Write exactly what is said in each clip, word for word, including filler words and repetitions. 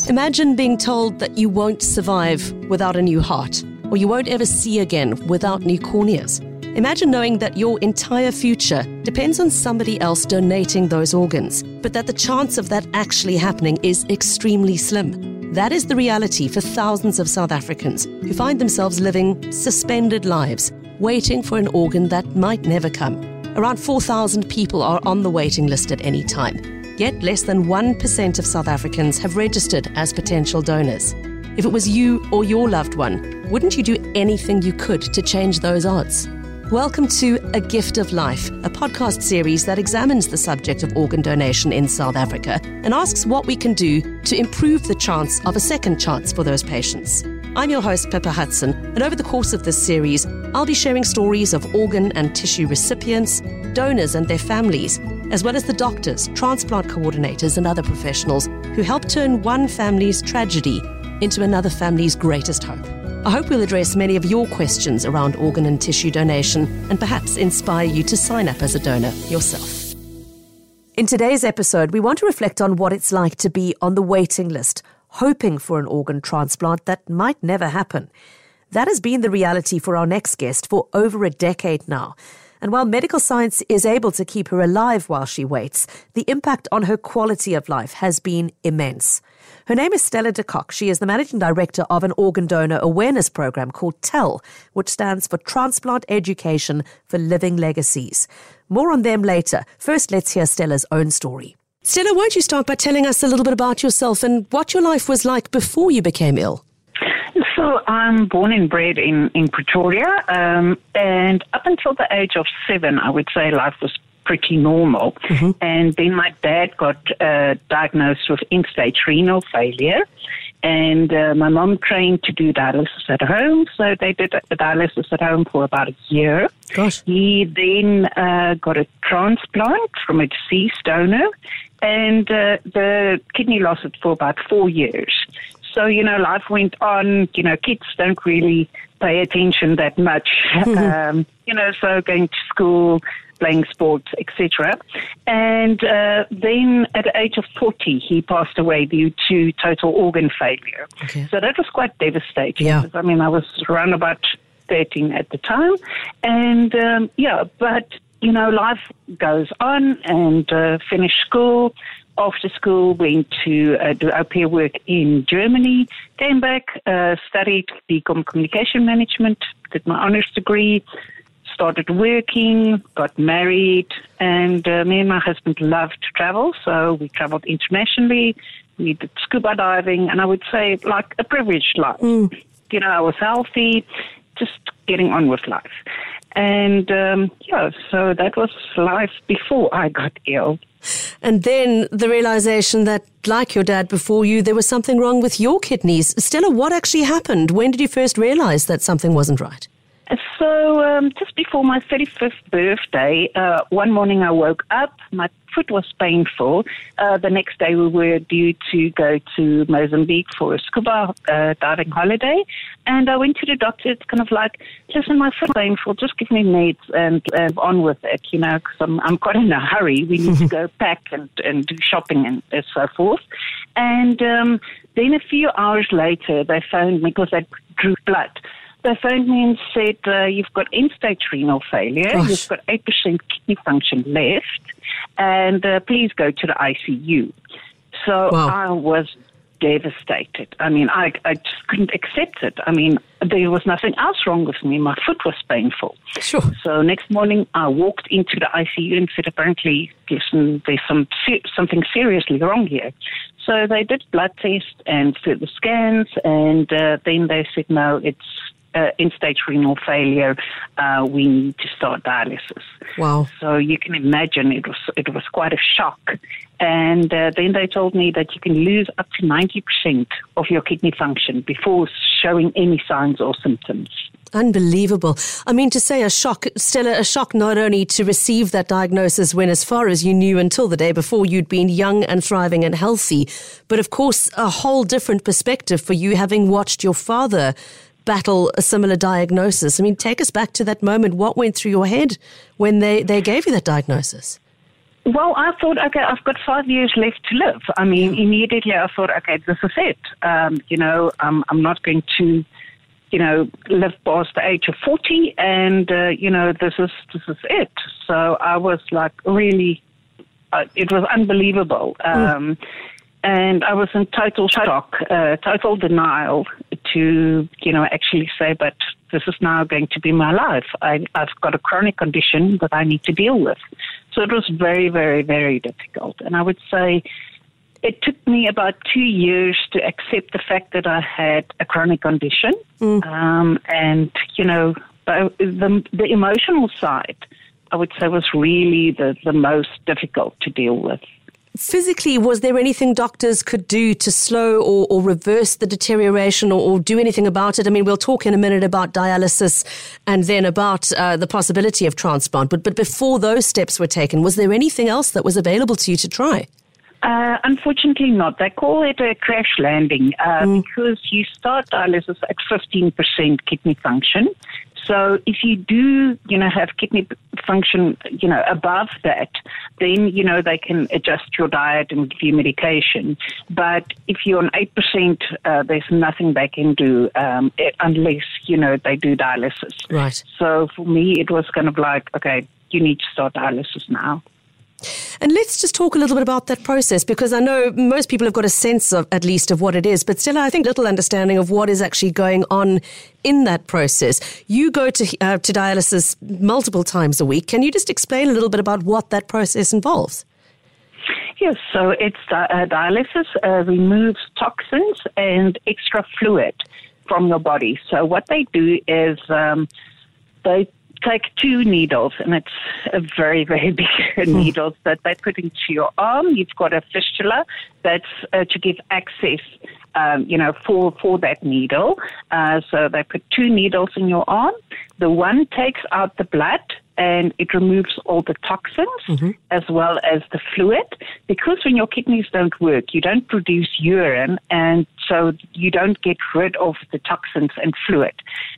Imagine being told that you won't survive without a new heart, or you won't ever see again without new corneas. Imagine knowing that your entire future depends on somebody else donating those organs, but that the chance of that actually happening is extremely slim. That is the reality for thousands of South Africans who find themselves living suspended lives, waiting for an organ that might never come. Around four thousand people are on the waiting list at any time. Yet less than one percent of South Africans have registered as potential donors. If it was you or your loved one, wouldn't you do anything you could to change those odds? Welcome to A Gift of Life, a podcast series that examines the subject of organ donation in South Africa and asks what we can do to improve the chance of a second chance for those patients. I'm your host, Pippa Hudson, and over the course of this series, I'll be sharing stories of organ and tissue recipients, donors and their families, as well as the doctors, transplant coordinators and other professionals who help turn one family's tragedy into another family's greatest hope. I hope we'll address many of your questions around organ and tissue donation and perhaps inspire you to sign up as a donor yourself. In today's episode, we want to reflect on what it's like to be on the waiting list, hoping for an organ transplant that might never happen. That has been the reality for our next guest for over a decade now. And while medical science is able to keep her alive while she waits, the impact on her quality of life has been immense. Her name is Stella de Kock. She is the managing director of an organ donor awareness program called TEL, which stands for Transplant Education for Living Legacies. More on them later. First, let's hear Stella's own story. Stella, won't you start by telling us a little bit about yourself and what your life was like before you became ill? So I'm born and bred in, in Pretoria, um, and up until the age of seven, I would say life was pretty normal. Mm-hmm. And then my dad got uh, diagnosed with end-stage renal failure, and uh, my mom trained to do dialysis at home, so they did the dialysis at home for about a year. Gosh. He then uh, got a transplant from a deceased donor, and uh, the kidney lasted for about four years. So, you know, life went on. You know, kids don't really pay attention that much. um, you know, so going to school, playing sports, et cetera. And uh, then at the age of forty, he passed away due to total organ failure. Okay. So that was quite devastating. Yeah. I mean, I was around about thirteen at the time. And, um, yeah, but, you know, life goes on, and uh, finished school. After school, went to uh, do au pair work in Germany, came back, uh, studied Becom Communication Management, did my honors degree, started working, got married, and uh, me and my husband loved to travel, so we traveled internationally. We did scuba diving, and I would say like a privileged life. Mm. You know, I was healthy, just getting on with life. And, um, yeah, so that was life before I got ill. And then the realization that, like your dad before you, there was something wrong with your kidneys. Stella, what actually happened? When did you first realize that something wasn't right? So um, just before my thirty-fifth birthday, uh, one morning I woke up, my foot was painful. Uh, the next day we were due to go to Mozambique for a scuba uh, diving holiday. And I went to the doctor. It's kind of like, listen, my foot's painful, just give me meds and uh, on with it, you know, because I'm, I'm quite in a hurry. We need to go pack and, and do shopping and, and so forth. And um, then a few hours later, they phoned me because they drew blood. They phoned me and said, uh, you've got end-stage renal failure, Gosh. You've got eight percent kidney function left, and uh, please go to the I C U. So wow. I was devastated. I mean, I, I just couldn't accept it. I mean, there was nothing else wrong with me. My foot was painful. Sure. So next morning, I walked into the I C U and said, apparently, listen, there's some something seriously wrong here. So they did blood tests and further scans, and uh, then they said, no, it's Uh, end-stage renal failure, uh, we need to start dialysis. Wow. So you can imagine it was it was quite a shock. And uh, then they told me that you can lose up to ninety percent of your kidney function before showing any signs or symptoms. Unbelievable. I mean, to say a shock, Stella, a shock not only to receive that diagnosis when, as far as you knew until the day before, you'd been young and thriving and healthy, but of course a whole different perspective for you having watched your father battle a similar diagnosis. I mean, take us back to that moment. What went through your head when they, they gave you that diagnosis? Well, I thought, okay, I've got five years left to live. I mean, immediately I thought, okay, this is it. Um, you know, um, I'm not going to, you know, live past the age of forty, and uh, you know, this is this is it. So I was like, really, uh, it was unbelievable, um, mm. and I was in total shock, uh, total denial to, you know, actually say, but this is now going to be my life. I, I've got a chronic condition that I need to deal with. So it was very, very, very difficult. And I would say it took me about two years to accept the fact that I had a chronic condition. Mm. Um, and, you know, the, the, the emotional side, I would say, was really the, the most difficult to deal with. Physically, was there anything doctors could do to slow or, or reverse the deterioration or, or do anything about it? I mean, we'll talk in a minute about dialysis and then about uh, the possibility of transplant. But, but before those steps were taken, was there anything else that was available to you to try? Uh, unfortunately not. They call it a crash landing uh, mm. because you start dialysis at fifteen percent kidney function. So if you do, you know, have kidney function, you know, above that, then, you know, they can adjust your diet and give you medication. But if you're on eight percent, uh, there's nothing they can do um, unless, you know, they do dialysis. Right. So for me, it was kind of like, okay, you need to start dialysis now. And let's just talk a little bit about that process, because I know most people have got a sense of, at least, of what it is, but still I think little understanding of what is actually going on in that process. You go to uh, to dialysis multiple times a week. Can you just explain a little bit about what that process involves? Yes, so it's uh, dialysis uh, removes toxins and extra fluid from your body. So what they do is um, they take two needles, and it's a very, very big needles that they put into your arm. You've got a fistula that's uh, to give access, um, you know, for, for that needle. Uh, so they put two needles in your arm. The one takes out the blood, and it removes all the toxins mm-hmm. as well as the fluid. Because when your kidneys don't work, you don't produce urine, and so you don't get rid of the toxins and fluid.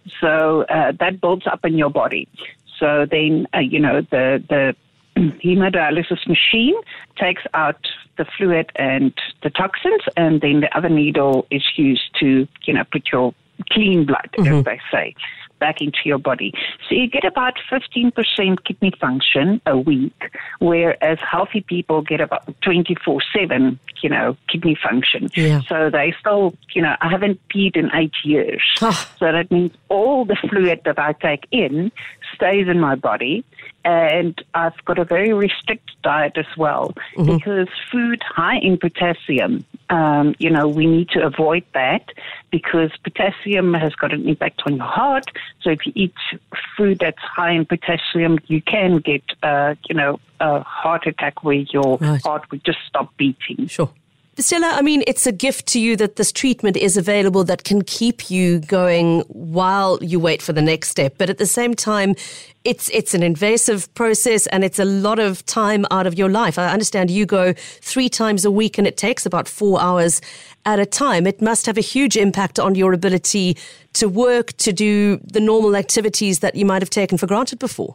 So uh, that builds up in your body. So then, uh, you know, the, the hemodialysis machine takes out the fluid and the toxins, and then the other needle is used to, you know, put your clean blood, mm-hmm. as they say, back into your body. So you get about fifteen percent kidney function a week, whereas healthy people get about twenty-four seven, you know, kidney function. Yeah. So they still, you know, I haven't peed in eight years. Oh. So that means all the fluid that I take in stays in my body. And I've got a very restricted diet as well, mm-hmm. because food high in potassium, um, you know, we need to avoid that because potassium has got an impact on your heart. So if you eat food that's high in potassium, you can get, uh, you know, a heart attack where your right. heart would just stop beating. Sure. Stella, I mean, it's a gift to you that this treatment is available that can keep you going while you wait for the next step. But at the same time, it's it's an invasive process and it's a lot of time out of your life. I understand you go three times a week and it takes about four hours at a time. It must have a huge impact on your ability to work, to do the normal activities that you might have taken for granted before.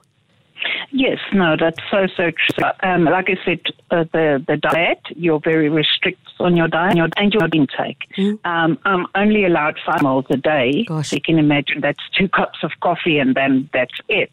Yes, no, that's so, so true. Um, like I said, uh, the, the diet, you're very restricted on your diet and your, and your intake. Mm. Um, I'm only allowed five meals a day. Gosh. So you can imagine that's two cups of coffee and then that's it.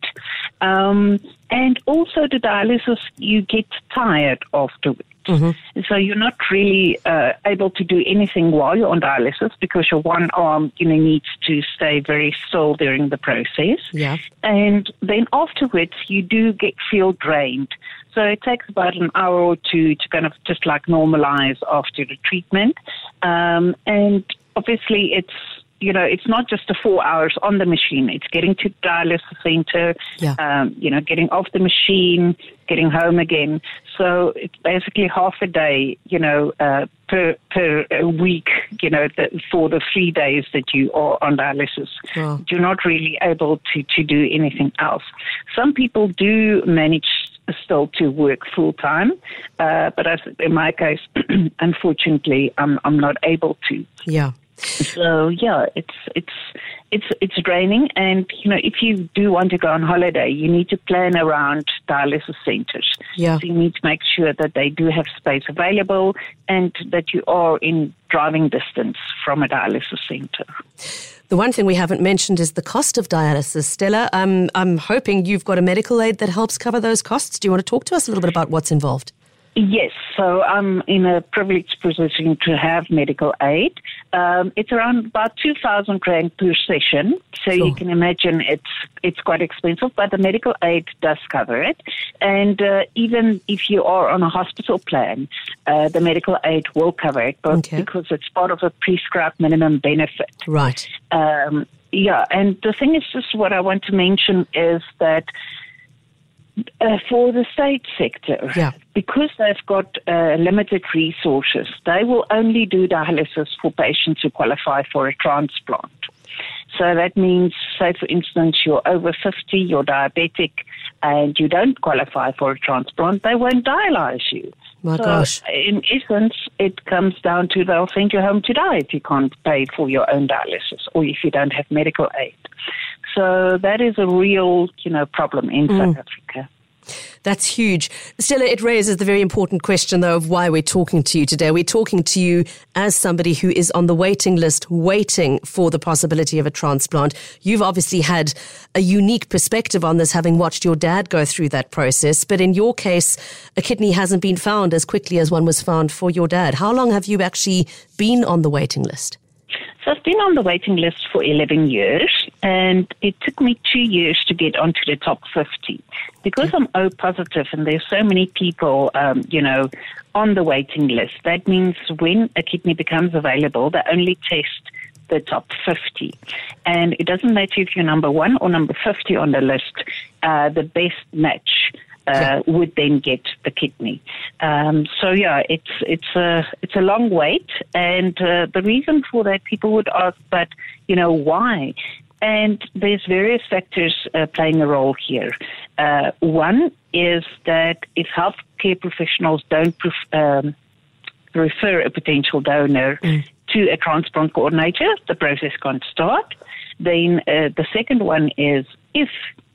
Um, and also the dialysis, you get tired afterwards. Mm-hmm. So you're not really uh, able to do anything while you're on dialysis because your one arm, you know, needs to stay very still during the process. Yeah. And then afterwards, you do get feel drained. So it takes about an hour or two to kind of just like normalize after the treatment. Um, and obviously, it's you know, it's not just the four hours on the machine. It's getting to the dialysis center, yeah. um, you know, getting off the machine, getting home again. So it's basically half a day, you know, uh, per per week, you know, the, for the three days that you are on dialysis. Wow. You're not really able to, to do anything else. Some people do manage still to work full time, uh, but as in my case, unfortunately, I'm I'm not able to. Yeah. So yeah, it's it's it's it's draining, and you know, if you do want to go on holiday, you need to plan around dialysis centers. Yeah. So you need to make sure that they do have space available, and that you are in driving distance from a dialysis center. The one thing we haven't mentioned is the cost of dialysis. Stella, um, I'm hoping you've got a medical aid that helps cover those costs. Do you want to talk to us a little bit about what's involved? Yes, so I'm in a privileged position to have medical aid. Um, it's around about two thousand rand per session, so sure. You can imagine it's it's quite expensive, but the medical aid does cover it. And uh, even if you are on a hospital plan, uh, the medical aid will cover it, but okay. because it's part of a prescribed minimum benefit. Right. Um, yeah, and the thing is, just what I want to mention is that Uh, for the state sector, yeah. because they've got uh, limited resources, they will only do dialysis for patients who qualify for a transplant. So that means, say for instance, you're over fifty, you're diabetic, and you don't qualify for a transplant, they won't dialyse you. My so gosh. In essence, it comes down to they'll send you home to die if you can't pay for your own dialysis or if you don't have medical aid. So that is a real, you know, problem in mm. South Africa. That's huge. Stella, it raises the very important question, though, of why we're talking to you today. We're talking to you as somebody who is on the waiting list, waiting for the possibility of a transplant. You've obviously had a unique perspective on this, having watched your dad go through that process. But in your case, a kidney hasn't been found as quickly as one was found for your dad. How long have you actually been on the waiting list? So I've been on the waiting list for eleven years, and it took me two years to get onto the top fifty. Because I'm O positive and there's so many people, um, you know, on the waiting list, that means when a kidney becomes available, they only test the top fifty. And it doesn't matter if you're number one or number fifty on the list, uh, the best match Uh, yeah. would then get the kidney. Um, so yeah, it's it's a it's a long wait, and uh, the reason for that, people would ask, but you know why? And there's various factors uh, playing a role here. Uh, one is that if healthcare professionals don't pref- um, refer a potential donor mm. to a transplant coordinator, the process can't start. Then uh, the second one is if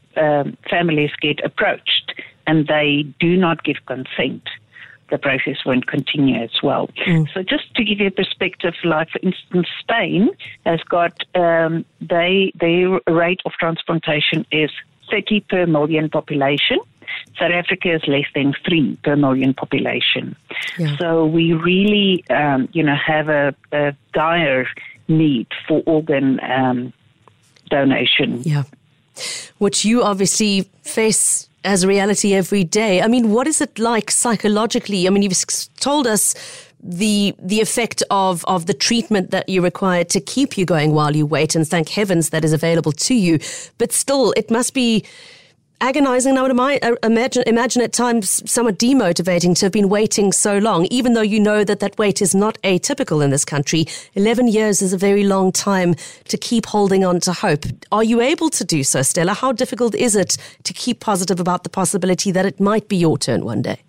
um, families get approached and they do not give consent, the process won't continue as well. Mm. So just to give you a perspective, like for instance, Spain has got, um, they their rate of transplantation is thirty per million population. South Africa is less than three per million population. Yeah. So we really, um, you know, have a, a dire need for organ um, donation. Yeah, which you obviously face as a reality every day. I mean, what is it like psychologically? I mean, you've told us the the effect of, of the treatment that you require to keep you going while you wait, and thank heavens that is available to you. But still, it must be agonizing. I would imagine, imagine at times somewhat demotivating to have been waiting so long, even though you know that that wait is not atypical in this country. eleven years is a very long time to keep holding on to hope. Are you able to do so, Stella? How difficult is it to keep positive about the possibility that it might be your turn one day?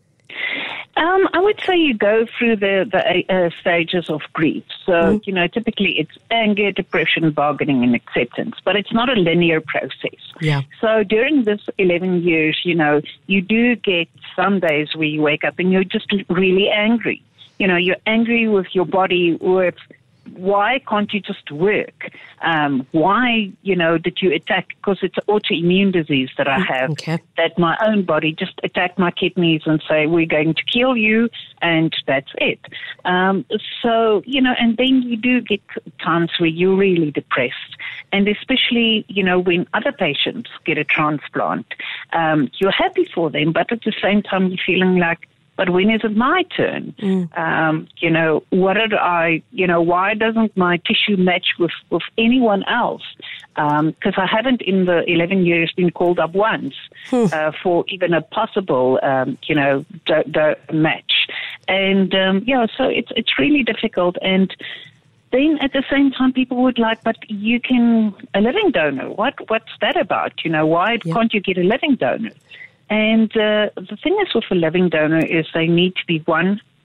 Um, I would say you go through the, the uh, stages of grief. So, mm. you know, typically it's anger, depression, bargaining, and acceptance. But it's not a linear process. Yeah. So during this eleven years, you know, you do get some days where you wake up and you're just really angry. You know, you're angry with your body, with why can't you just work? Um, why, you know, did you attack, because it's an autoimmune disease that I have, okay. that my own body just attacked my kidneys and say, we're going to kill you, and that's it. Um, so, you know, and then you do get times where you're really depressed. And especially, you know, when other patients get a transplant, um, you're happy for them, but at the same time you're feeling like, but when is it my turn? Mm. Um, you know, what did I, you know, why doesn't my tissue match with, with anyone else? Because um, I haven't in the eleven years been called up once mm. uh, for even a possible, um, you know, do, do match. And, um, yeah, so it's it's really difficult. And then at the same time, people would like, but you can, a living donor, what what's that about? You know, why yeah. can't you get a living donor? And uh, the thing is with a living donor is they need to be, one,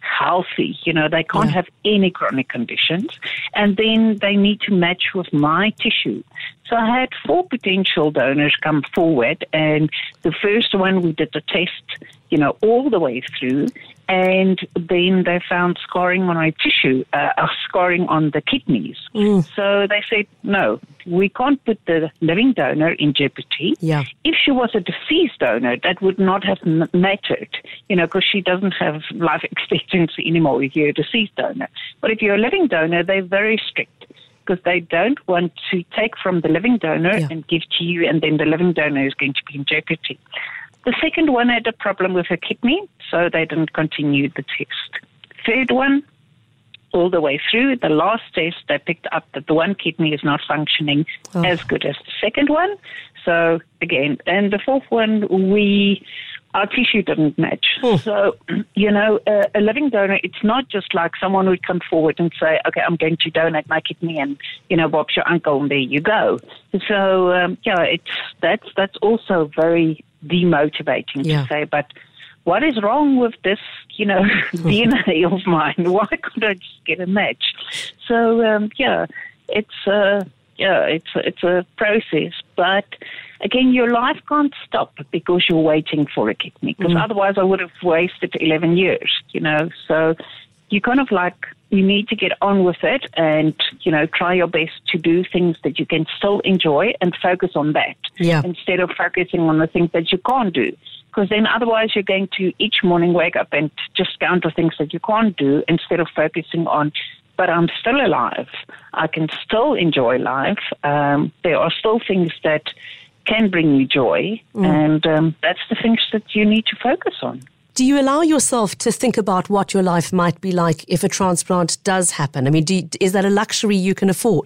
healthy. You know, they can't Yeah. have any chronic conditions. And then they need to match with my tissue. So I had four potential donors come forward, and the first one we did the test, you know, all the way through, and then they found scarring on my tissue, uh, uh, scarring on the kidneys. Mm. So they said, no, we can't put the living donor in jeopardy. Yeah. If she was a deceased donor, that would not have m- mattered, you know, because she doesn't have life expectancy anymore if you're a deceased donor. But if you're a living donor, they're very strict, because they don't want to take from the living donor Yeah. and give to you, and then the living donor is going to be in jeopardy. The second one had a problem with her kidney, so they didn't continue the test. Third one, all the way through, the last test, they picked up that the one kidney is not functioning Oh. as good as the second one. So, again, and the fourth one, we... our tissue didn't match. Hmm. So, you know, a, a living donor, it's not just like someone would come forward and say, okay, I'm going to donate my kidney and, you know, Bob's your uncle and there you go. So, um, yeah, it's that's that's also very demotivating Yeah. to say, but what is wrong with this, you know, D N A of mine? Why couldn't I just get a match? So, um, yeah, it's uh, yeah, it's it's a process, but again, your life can't stop because you're waiting for a kidney, because Mm. otherwise I would have wasted eleven years, you know. So you kind of like, you need to get on with it and, you know, try your best to do things that you can still enjoy and focus on that Yeah. instead of focusing on the things that you can't do. Because then otherwise you're going to each morning wake up and just count the things that you can't do instead of focusing on, but I'm still alive. I can still enjoy life. Um, there are still things that can bring you joy, Mm. and um, that's the things that you need to focus on. Do you allow yourself to think about what your life might be like if a transplant does happen? I mean, do you, is that a luxury you can afford?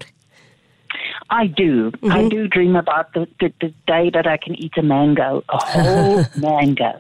I do. Mm-hmm. I do dream about the, the, the day that I can eat a mango, a whole mango.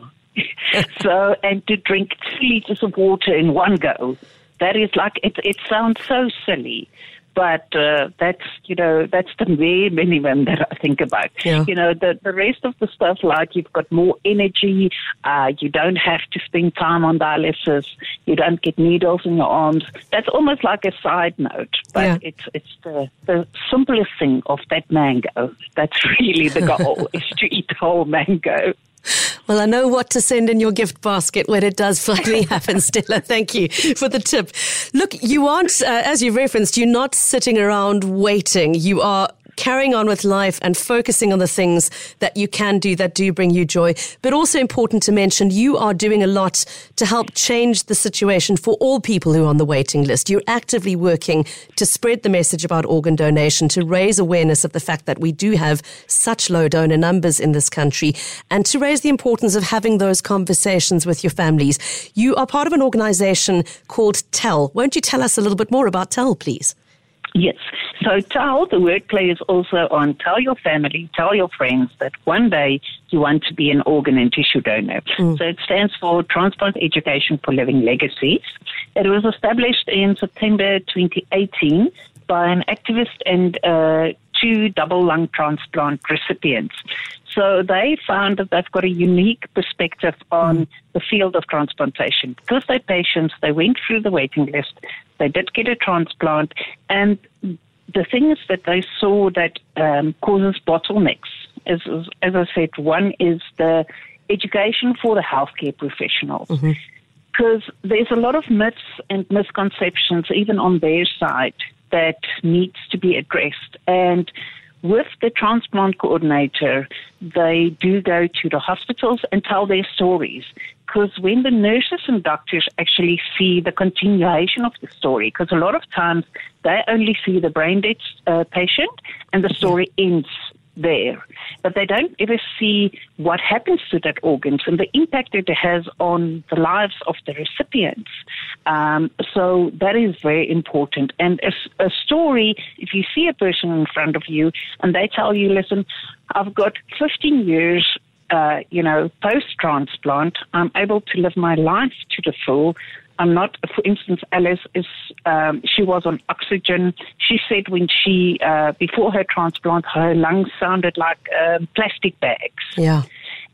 So, and to drink two liters of water in one go. That is like, it, it sounds so silly, but uh, that's, you know, that's the bare minimum that I think about. Yeah. You know, the, the rest of the stuff, like you've got more energy, uh, you don't have to spend time on dialysis, you don't get needles in your arms. That's almost like a side note, but Yeah. it's it's the, the simplest thing of that mango. That's really the goal, is to eat the whole mango. Well, I know what to send in your gift basket when it does finally happen, Stella. Thank you for the tip. Look, you aren't, uh, as you referenced, you're not sitting around waiting. You are carrying on with life and focusing on the things that you can do that do bring you joy. But also important to mention, you are doing a lot to help change the situation for all people who are on the waiting list. You're actively working to spread the message about organ donation, to raise awareness of the fact that we do have such low donor numbers in this country, and to raise the importance of having those conversations with your families. You are part of an organisation called TEL. Won't you tell us a little bit more about TEL, please? Yes. So tell, the word play is also on tell your family, tell your friends that one day you want to be an organ and tissue donor. Mm. So it stands for Transplant Education for Living Legacies. It was established in September twenty eighteen by an activist and uh, two double lung transplant recipients. So they found that they've got a unique perspective on mm. the field of transplantation. Because they're patients, they went through the waiting list, they did get a transplant, and the things that they saw that um, causes bottlenecks, is, is, as I said, one is the education for the healthcare professionals. Mm-hmm. Because there's a lot of myths and misconceptions, even on their side, that needs to be addressed. And with the transplant coordinator, they do go to the hospitals and tell their stories. Because when the nurses and doctors actually see the continuation of the story, because a lot of times they only see the brain dead uh, patient and the story ends there. But they don't ever see what happens to that organs and the impact that it has on the lives of the recipients. Um, so that is very important. And a, a story, if you see a person in front of you and they tell you, listen, I've got fifteen years, uh, you know, post-transplant, I'm able to live my life to the full. I'm not, for instance, Alice is, um, she was on oxygen. She said when she, uh, before her transplant, her lungs sounded like um, plastic bags. Yeah.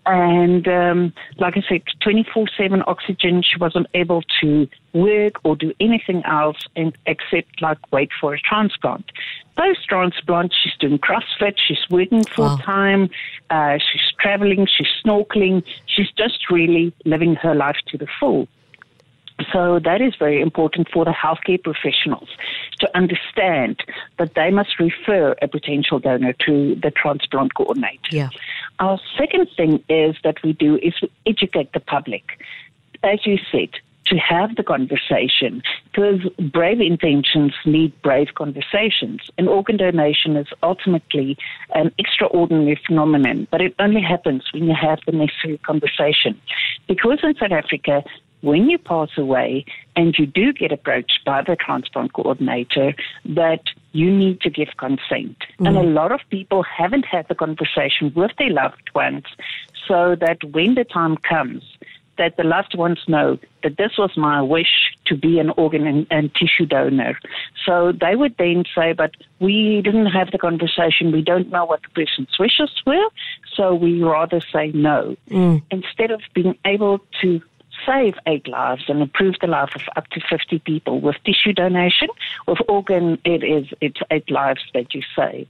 And um, like I said, twenty-four seven oxygen, she wasn't able to work or do anything else and except like wait for a transplant. Post-transplant, she's doing CrossFit, she's working full-time, wow. uh, she's traveling, she's snorkeling, she's just really living her life to the full. So that is very important for the healthcare professionals to understand that they must refer a potential donor to the transplant coordinator. Yeah. Our second thing is that we do is we educate the public. As you said, to have the conversation, because brave intentions need brave conversations. And organ donation is ultimately an extraordinary phenomenon, but it only happens when you have the necessary conversation. Because in South Africa, when you pass away and you do get approached by the transplant coordinator, that you need to give consent. Mm. And a lot of people haven't had the conversation with their loved ones, so that when the time comes, that the loved ones know that this was my wish to be an organ and, and tissue donor. So they would then say, but we didn't have the conversation, we don't know what the person's wishes were, so we rather say no. Mm. Instead of being able to save eight lives and improve the life of up to fifty people with tissue donation. With organ, it is it's eight lives that you save.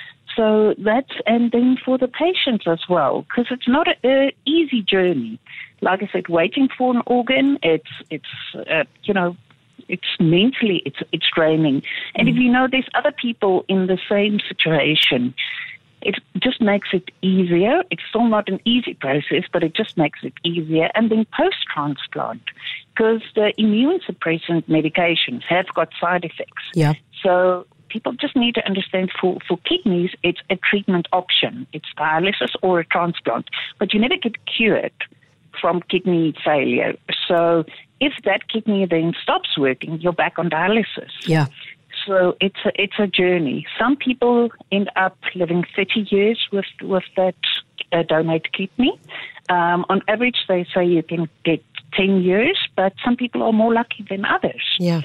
So that's, and then for the patients as well, because it's not an easy journey. Like I said, waiting for an organ, it's it's uh, you know, it's mentally it's it's draining. And mm. if you know there's other people in the same situation, it just makes it easier. It's still not an easy process, but it just makes it easier. And then post-transplant, because the immune suppressant medications have got side effects. Yeah. So people just need to understand for, for kidneys, it's a treatment option. It's dialysis or a transplant, but you never get cured from kidney failure. So if that kidney then stops working, you're back on dialysis. Yeah. So it's a, it's a journey. Some people end up living thirty years with, with that uh, donated kidney. Um, on average, they say you can get ten years, but some people are more lucky than others. Yeah.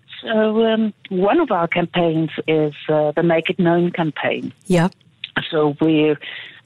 So um, one of our campaigns is uh, the Make It Known campaign. Yeah. So we're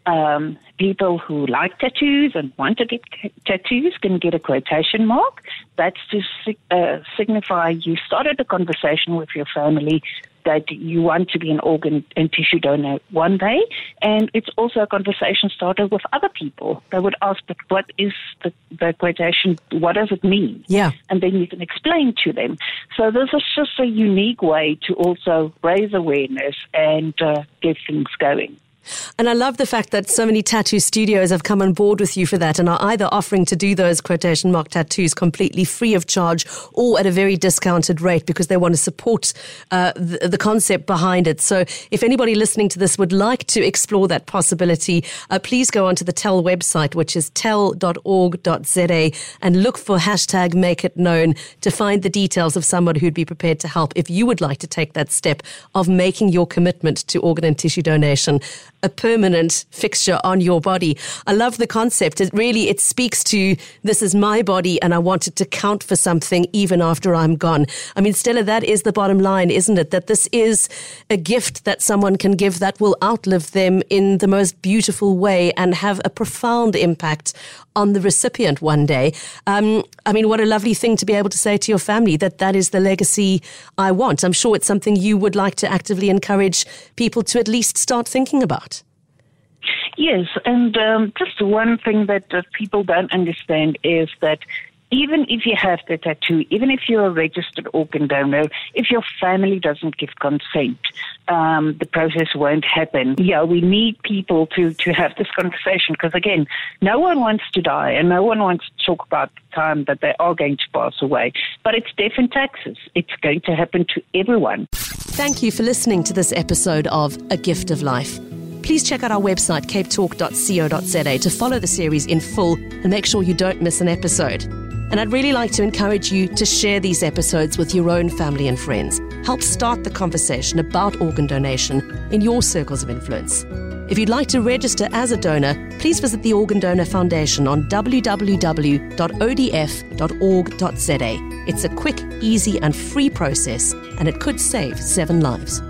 Um, people who like tattoos and want to get c- tattoos can get a quotation mark. That's to sig- uh, signify you started a conversation with your family that you want to be an organ and tissue donor one day. And it's also a conversation started with other people. They would ask, but what is the, the quotation? What does it mean? Yeah. And then you can explain to them. So this is just a unique way to also raise awareness and uh, get things going. And I love the fact that so many tattoo studios have come on board with you for that and are either offering to do those quotation mark tattoos completely free of charge or at a very discounted rate because they want to support uh, the, the concept behind it. So if anybody listening to this would like to explore that possibility, uh, please go onto the T E L website, which is tel dot org dot z a, and look for hashtag Make It Known to find the details of somebody who'd be prepared to help if you would like to take that step of making your commitment to organ and tissue donation a permanent fixture on your body. I love the concept. It really, it speaks to this is my body and I want it to count for something even after I'm gone. I mean, Stella, that is the bottom line, isn't it? That this is a gift that someone can give that will outlive them in the most beautiful way and have a profound impact on the recipient one day. Um, I mean, what a lovely thing to be able to say to your family that that is the legacy I want. I'm sure it's something you would like to actively encourage people to at least start thinking about. Yes, and um, just one thing that uh, people don't understand is that even if you have the tattoo, even if you're a registered organ donor, if your family doesn't give consent, um, the process won't happen. Yeah, we need people to, to have this conversation because, again, no one wants to die and no one wants to talk about the time that they are going to pass away. But it's death and taxes. It's going to happen to everyone. Thank you for listening to this episode of A Gift of Life. Please check out our website, cape talk dot co dot z a, to follow the series in full and make sure you don't miss an episode. And I'd really like to encourage you to share these episodes with your own family and friends. Help start the conversation about organ donation in your circles of influence. If you'd like to register as a donor, please visit the Organ Donor Foundation on w w w dot o d f dot org dot z a. It's a quick, easy and free process, and it could save seven lives.